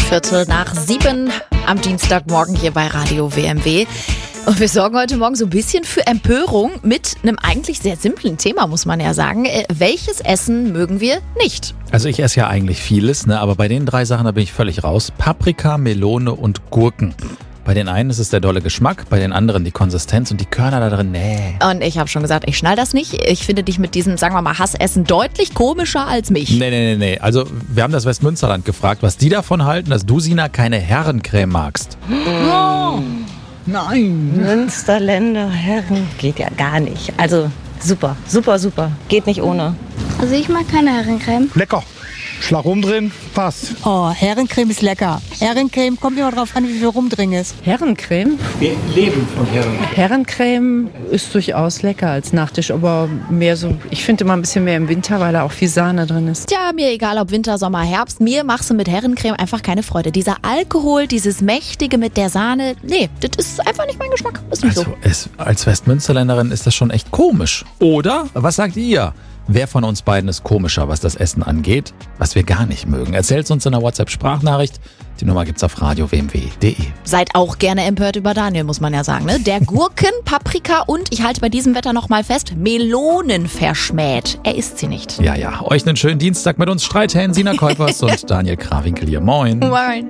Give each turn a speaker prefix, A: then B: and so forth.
A: 6:15 am Dienstagmorgen hier bei Radio WMW. Und wir sorgen heute Morgen so ein bisschen für Empörung mit einem eigentlich sehr simplen Thema, muss man ja sagen. Welches Essen mögen wir nicht?
B: Also ich esse ja eigentlich vieles, aber bei den 3 Sachen, da bin ich völlig raus. Paprika, Melone und Gurken. Bei den einen ist es der dolle Geschmack, bei den anderen die Konsistenz und die Körner da drin, nee.
A: Und ich habe schon gesagt, ich schnall das nicht. Ich finde dich mit diesem, sagen wir mal, Hassessen deutlich komischer als mich.
B: Nee. Also wir haben das Westmünsterland gefragt, was die davon halten, dass du, Sina, keine Herrencreme magst.
C: Oh. Nein.
D: Münsterländer Herren geht ja gar nicht. Also super. Geht nicht ohne.
E: Also ich mag keine Herrencreme.
C: Lecker. Schlag rumdrehen, passt.
F: Oh, Herrencreme ist lecker. Herrencreme kommt immer drauf an, wie viel rumdrehen ist.
G: Herrencreme?
B: Wir leben von Herrencreme.
G: Herrencreme ist durchaus lecker als Nachtisch, aber mehr so, ich finde immer ein bisschen mehr im Winter, weil da auch viel Sahne drin ist.
A: Tja, mir egal ob Winter, Sommer, Herbst, mir machst du mit Herrencreme einfach keine Freude. Dieser Alkohol, dieses Mächtige mit der Sahne, nee, das ist einfach nicht mein Geschmack. Ist nicht
B: Also
A: so.
B: als Westmünsterländerin ist das schon echt komisch. Oder? Was sagt ihr? Wer von uns beiden ist komischer, was das Essen angeht, was wir gar nicht mögen? Erzählt's uns in der WhatsApp-Sprachnachricht. Die Nummer gibt's auf radiowmw.de.
A: Seid auch gerne empört über Daniel, muss man ja sagen. Ne? Der Gurken, Paprika und, ich halte bei diesem Wetter nochmal fest, Melonen verschmäht. Er isst sie nicht.
B: Ja. Euch einen schönen Dienstag mit uns Streithähnen, Sina Kolpers und Daniel Krawinkel hier. Moin.
A: Moin.